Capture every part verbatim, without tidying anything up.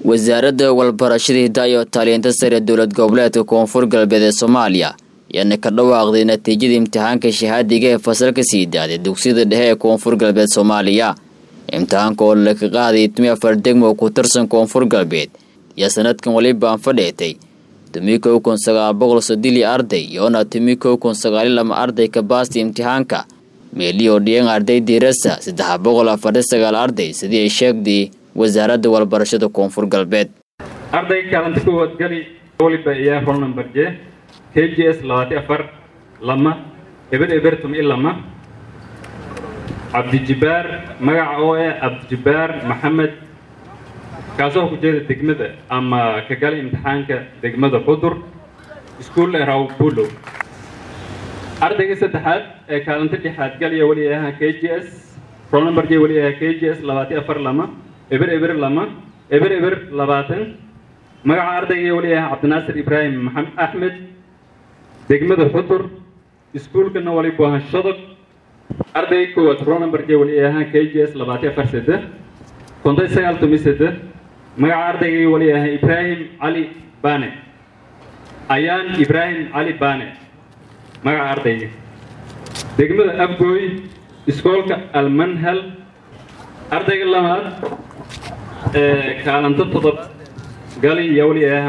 wasaaradda walbarashada hidaaya iyo tacliinta sare dowlad goboleedka Koonfur Galbeed ee Soomaaliya yana ka dhawaaqday natiijada imtixaanka shahaadiga ee fasalka sideedaad ee dugsiga dhexe ee Koonfur Galbeed Soomaaliya. imtixaanka oo la ka qaaday toban iyo afar degmo ku tirsan Koonfur Galbeed ya sanadkan waliba fadheetay toban kun sagaal boqol soddon arday iyo toban kun sagaal iyo laba arday ka baastay imtixaanka meeliyo dhiyeen arday diirasa saddex boqol afar iyo sagaal arday sidii ay sheegday wasaaradda walbarashada Koonfur Galbeed. arday kaalanta kowaad gali waliba iyo roll number J K G S labaatan iyo afar lama eber ebertum ilama Abdi Jibar magaca oo ah Abdi Jibar Maxamed kaasoo ku jeeda degmada ama ka gali imtixaanka degmada Qudur iskuul Raw Bulo. ardayga saddexaad ee kaalanta lixaad gali wali ah K G S roll number J wali ah K G S labaatan iyo afar lama eber eber lama eber eber labaatan magaca ardayga wali ah Cabdinaasir Ibrahim Maxamed Ahmed degmada Qudur iskuulkana wali baahan shadab ardayga kowaad roll number J wali ah K G S labaatan iyo afar saddex konton sagaal toban saddex magaca ardayga wali ah Ibrahim Ali Bane ayaan Ibrahim Ali Bane magaca ardayga degmada Abgoy iskoolka Almanhal ardayga labaad ee kaalanta todob gali wali ah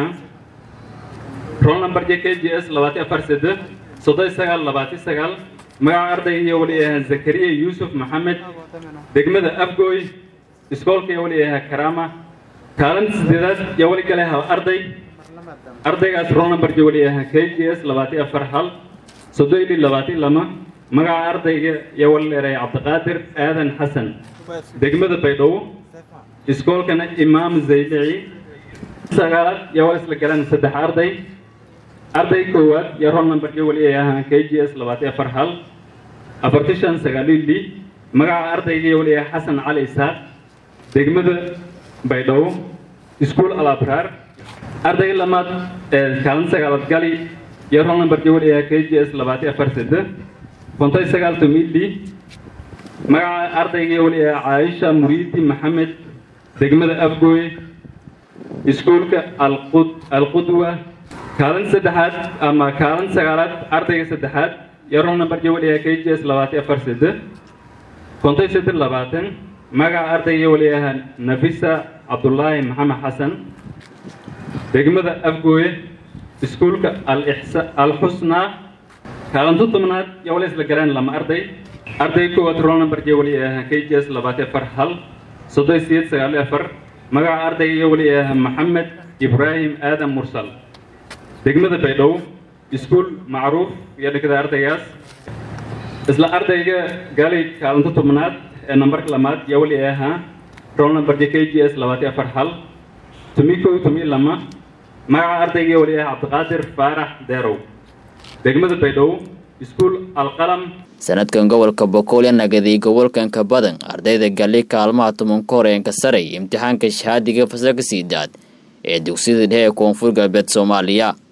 roll number J K G S labaatan iyo afar saddex soddon sagaal labaatan iyo sagaal magaca ardayga wali ah Zakariya Yusuf Maxamed degmada Abgoy iskoolka wali ah Karama kaalanta sideedaad ya wali gali hal arday ardaygaas roll number J wali ah K G S labaatan iyo afar hal soddon iyo labaatan iyo laba magaca ardayga ya wali leeyahay Cabdiqaadir Aadan Xasan degmada Baydhabo iskoolkana Imaam Zaydici sagaalaad ya wali isla galan saddex arday arday koowaad ya roll number J wali ah K G S labaatan iyo afar hal afartan sagaal li magaca ardayga wali ah Xasan Cali Isaaq degmada Baydhabo iskuul Al-Abrar ardayga lamaad ee kaalin sagaalaad gali ya roll number J wali ah K G S labaatan iyo afar saddex konton sagaal li magaca ardayga wali ah Aisha Muriidi Maxamed degmada Afgoy iskuulka Al-Qud Al-Qudwa kaalin saddexaad ama kaalin sagaalaad ardayga saddexaad ya roll number J wali ah K G S labaatan iyo afar saddex konton saddex labaatan magaca ardayga wali ah Nafisa Abdullahi Maxamed Xasan degmada Afgoy iskuulka Al-Ihsa Al-Husna kaalin toddobaad ya wali isla garan lama arday arday koowaad roll number J wali ah K G S labaatan iyo afar hal soddon iyo sagaal iyo afar magaca ardayga wali ah Maxamed Ibrahim Aadan Mursal degmada Baydhabo iskuul Macruuf ya dhigada ardaygaas isla ardayga gali kaalin toddobaad ee numberka lamaad ya wali ah roll number J K G S labaatan iyo afar hal toban toban lama magaca ardayga wali ah Cabdiqaadir Faarax Deerow degmada Baydhabo iskuul Al-Qalam sanadkan gobolka Boqol nagaday gobolkan ka badan ardayda gali kaalmaha toban koreen ka saray imtixaanka shahaadiga fasalka sideedaad ee dugsiga dhexe ee Koonfur Galbeed Soomaaliya.